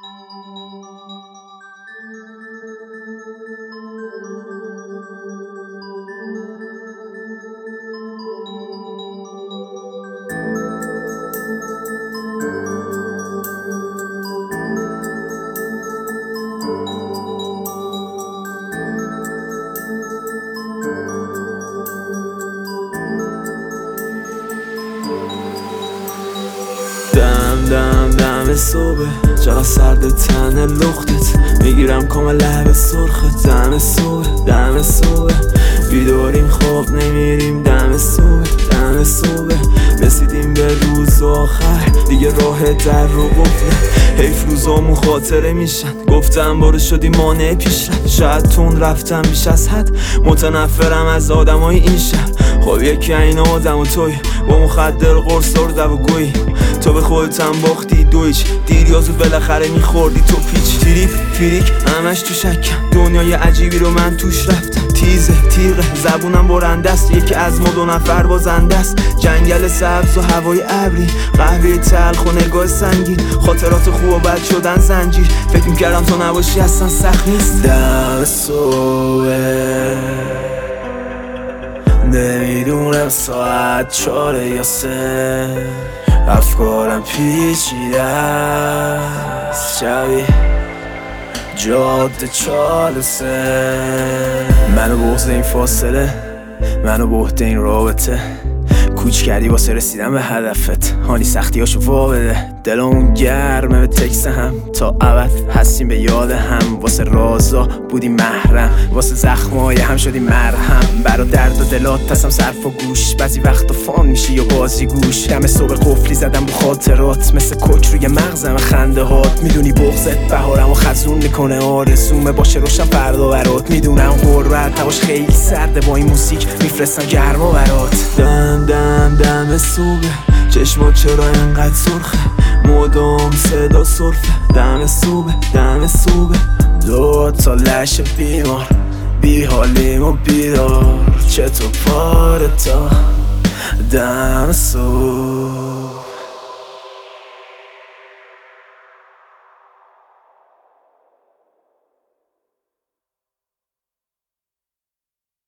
دم صبح چرا سرد تن لختت میگیرم کام لب سرخت. دم صبح بیداریم خواب نمیریم. دم صبح رسیدیم به روز آخر دیگه راه در رو قفله. حیف روزامون خاطره میشن گفتم برو شدی مانع پیشرفت. شاید تون رفتم بیش از حد متنفرم از آدمای این شهر. خب یکی این آدم و توی با مخدر قرص و گویی تو به خودتم باختی دویچ دیری زود بالاخره میخوردی تو پیچ. فریک همش تو شکم دنیای عجیبی رو من توش رفتم. تیغه زبونم برنده است یکی از ما 2 نفر بازنده است. جنگل سبز و هوای ابری قهوه تلخ و نگاه سنگین خاطرات خوب و بد شدن زنجیر. فکر میکردم تو نباشی اصلا سخت نیست. دم صبح نمیدونم ساعت 4 یا 3 افکارم پیچیده است شبیه جاده 4 و 3. منو بغض این فاصله منو بهت این رابطه کوچ کردی واسه رسیدن به هدفت. هانی سختیاشو وا بده دلمون گرمه به تکس هم تا ابد هستیم به یاد هم. واسه رازا بودیم محرم واسه زخمای هم شدیم مرهم. برا درد و دلات تسم صرف و گوش بعضی وقتا فان میشی یا بازی گوش. دم صبح قفلی زدم با خاطرات مثل کوچ روی مغزم خنده هات. میدونی بغضت بهارم و خزون میکنه آرزومه باشه روشن فردا برات. میدونم غربت هواش خیلی سرده با این موسیک میفرستم گرما برات. دم صبح چشما چرا اینقدر سرخه مدام صدا سرفه. دم صبح 2 تا لش بیمار بی حالیم و بیدار چطور پاره تا دم صبح.